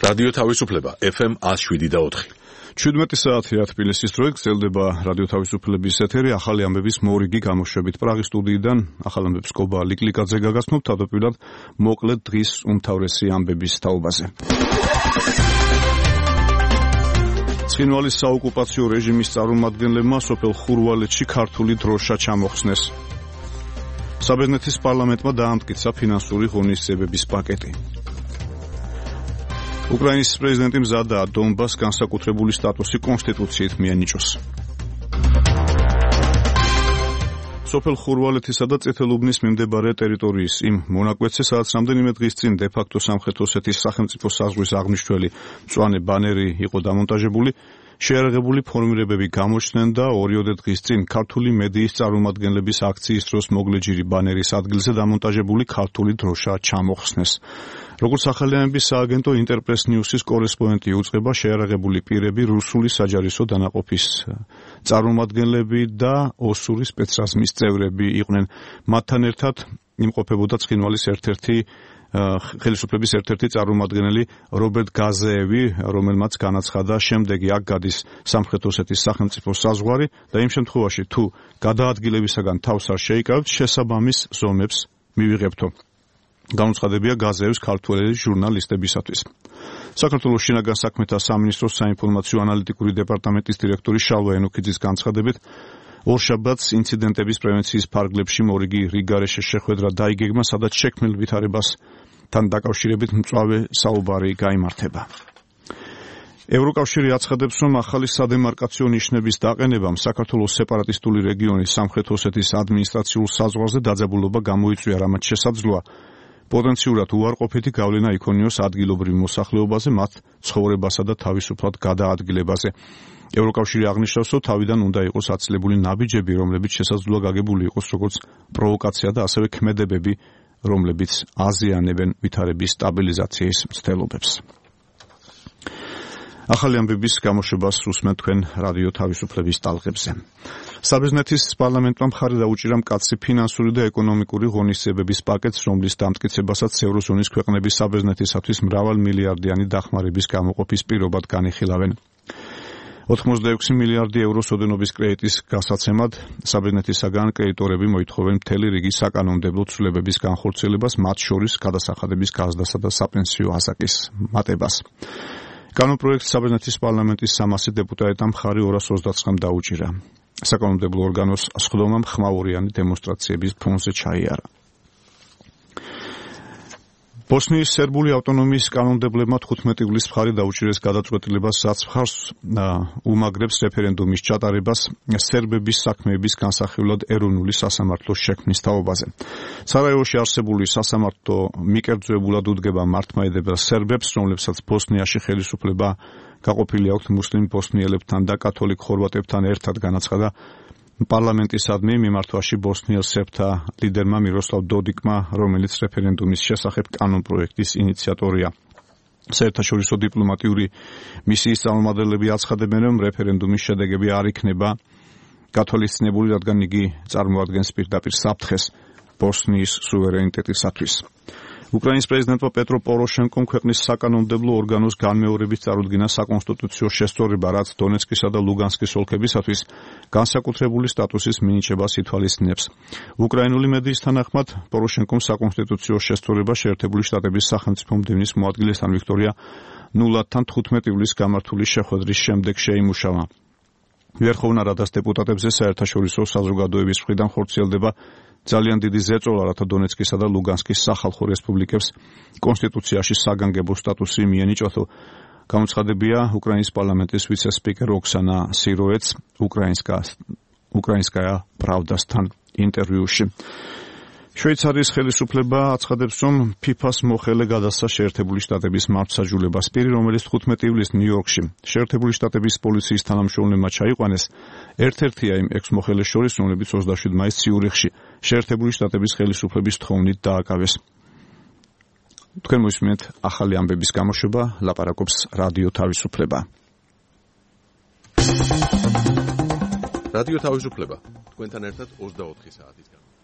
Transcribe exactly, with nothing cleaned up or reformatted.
რადიო თავისუფლება ეფ ემ one oh seven და four. ჩვიდმეტი საათია თბილისის დროით გრძელდება რადიო თავისუფლების ეთერი ახალი ამბების მორიგი გამოშვებით პრაღის სტუდიიდან ახალ ამბებს გობა ლიკლიკაძე გაგაცნობთ თავდაპირველად მოკლედ დღის უმთავრესი ამბების თაობაზე. ცხინვალის საოკუპაციო რეჟიმის წარმომადგენლებმა სოფელ ხურვალეთში ქართული დროშა ჩამოხსნეს. საბერძნეთის პარლამენტმა დაამტკიცა ფინანსური ღონისძიებების პაკეტი. უკრაინის პრეზიდენტი მზადაა დონბას განსაკუთრებული სტატუსი კონსტიტუციით მიენიჭოს. სოფელ ხურვალეთისა და წითელუბნის მიმდებარე ტერიტორიის იმ მონაკვეთზე, სადაც რამდენიმე დღის წინ დე-ფაქტო სამხრეთ ოსეთის სახელმწიფო საზღვრის აღმნიშვნელი მწვანე ბანერი იყო დამონტაჟებული, შეიარაღებული ფორმირებები გამოჩნდნენ და ორიოდე დღის წინ ქართული მედიის წარმომადგენლების აქციის დროს მოგლეჯირი ბანერის ადგილზე დამონტაჟებული ქართული დროშა ჩამოხსნეს. როგორც ახალი ამბების სააგენტო ინტერპრეს ნიუსის კორესპონდენტი უწყება, შეიარაღებული პირები რუსული საჯარისო დანაყოფის წარმომადგენლები და ოსური სპეცრაზმის წევრები იყვნენ. მათთან ერთად იმყოფებოდა ცხინვალის ერთ-ერთი ხელისუფლების ერთ-ერთი წარმომადგენელი რობერტ გაზეევი, რომელმაც განაცხადა, შემდეგი აქ გადის სამხრეთ ოსეთის სახელმწიფო საზღვარი და იმ შემთხვევაში თუ გადაადგილებისაგან თავს არ შეიკავებთ, შესაბამის ზომებს მივიღებთო. განუცხადებია გაზეევის ქართველი ჟურნალისტებისათვის. საქართველოს შინაგან საქმეთა სამინისტროს საინფორმაციო ანალიტიკური დეპარტამენტის დირექტორი შალვა ენოქიძის განცხადებით, ორშაბათს ინციდენტების პრევენციის ფარგლებში მორიგი რიგარეშე შეხვედრა დაიგეგმა, სადაც შექმნილ ვითარებასთან დაკავშირებით მწვავე საუბარი გაიმართება. ევროკავშირი აცხადებს, რომ ახალი სადემარკაციო ნიშნების დაყენებამ საქართველოს სეპარატისტული რეგიონის სამხრეთ ოსეთის ადმინისტრაციულ საზღვარზე დაძაბულობა გამოიწვია, რამაც შესაძლოა პოტენციურად უარყოფითი გავლენა იქონიოს ადგილობრივ მოსახლეობაზე, მათ ცხოვრებასა და თავისუფლად გადაადგილებაზე. ევროკავშირი აღნიშნავს, რომ თავიდან უნდა იყოს აცილებული ნაბიჯები, რომლებიც შესაძლოა გაგებული იყოს როგორც პროვოკაცია და ასევე ქმედებები, რომლებიც აზიანებენ ვითარების სტაბილიზაციის მცდელობებს. ახალი ამბების გამოშვებას უსმენთ თქვენ რადიო თავისუფლების ტალღებზე. საბერძნეთის პარლამენტმა მხარი დაუჭირა მკაცრი ფინანსური და ეკონომიკური ღონისძიებების პაკეტს, რომლის დამტკიცებასაც ევროზონის ქვეყნები საბერძნეთისათვის მრავალმილიარდიანი დახმარების გამოყოფის პირობად განიხილავენ. ოცდაექვსი მილიარდი ევროს ოდენობის კრედიტის გასაცემად საბერძნეთისაგან კრედიტორები მოითხოვენ მთელი რიგი საკანონმდებლო ცვლილებების განხორციელებას, მათ შორის გადასახადების გაზრდასა და საპენსიო ასაკის მატებას. კანონპროექტს საბერძნეთის პარლამენტის სამასი დეპუტატმა მხარი ორას ოცდაცხრამ დაუჭირა. საკანონმდებლო ორგანოს სხდომამ ხმაურიანი დემონსტრაციების ფონზე ჩაიარა. ბოსნიის სერბული ავტონომიის კანონმდებლებმა თხუთმეტი ივლისს მხარი დაუჭირეს გადაწყვეტილებას, რაც მხარს უმაგრებს რეფერენდუმის ჩატარებას სერბების საქმეების განსახილვად ეროვნული სასამართლოს შექმნის თაობაზე. სარაევოში არსებული სასამართლო მიკერძოებულად უდგება მართლმადიდებელ სერბებს, რომლებსაც ბოსნიაში ხელისუფლება გაყოფილი აქვთ მუსლიმ ბოსნიელებთან და კათოლიკ ხორვატებთან ერთად, განაცხადა პარლამენტისადმი მიმართვაში ბოსნიელ სერბთა ლიდერმა მიროსლავ დოდიკმა, რომელიც რეფერენდუმის შესახებ კანონპროექტის ინიციატორია. საერთაშორისო დიპლომატიური მისიის წარმომადგენლები აცხადებენ, რომ რეფერენდუმის შედეგები არ იქნება გათვალისწინებული, რადგან იგი წარმოადგენს პირდაპირ საფრთხეს ბოსნიის სუვერენიტეტისათვის. უკრაინის პრეზიდენტმა პეტრო პოროშენკომ ქვეყნის საკანონმდებლო ორგანოს განმეორებით წარუდგინა საკონსტიტუციო შესწორება, რაც დონეცკისა და ლუგანსკის ოლქებისათვის განსაკუთრებული სტატუსის მინიჭებას ითვალისწინებს. უკრაინული მედიის თანახმად, პოროშენკომ საკონსტიტუციო შესწორება შეერთებული შტატების სახელმწიფო მდივნის მოადგილესთან ვიქტორია ნულადთან თხუთმეტი ივლისს გამართული შეხვედრის შემდეგ შეიმუშავა. ვერხოვნა რადას დეპუტატებზე საერთაშორისო საზოგადოების მხრიდან ხორციელდება ძალიან დიდი ზეწოლა, რათა დონეცკისა და ლუგანსკის სახალხო რესპუბლიკებს კონსტიტუციაში საგანგებო სტატუსი მიენიჭოთო. გამოცხადებია უკრაინის პარლამენტის ვიცე-სპიკერ ოქსანა სიროეც უკრაინსკაია პრავდასთან ინტერვიუში. შვეიცარიის ხელისუფლება აცხადებს, რომ ფიფას მოხელე გადასცა შეერთებული შტატების მართლმსაჯულებას. პირი, რომელიც თხუთმეტი ივლისს ნიუ-იორკში შეერთებული შტატების პოლიციის თანამშრომლებმა ჩაიყვანეს, ერთ-ერთია იმ ექვს მოხელეს შორის, რომლებიც ოცდაშვიდ მაისს ციურიხში შეერთებული შტატების ხელისუფლების თხოვნით დააკავეს. თქვენ მოისმინეთ ახალი ამბების გამოშვება, ლაპარაკობს რადიო თავისუფლება. რადიო თავისუფლება თქვენთან ერთად ოცდაოთხი საათის განმავლობაში.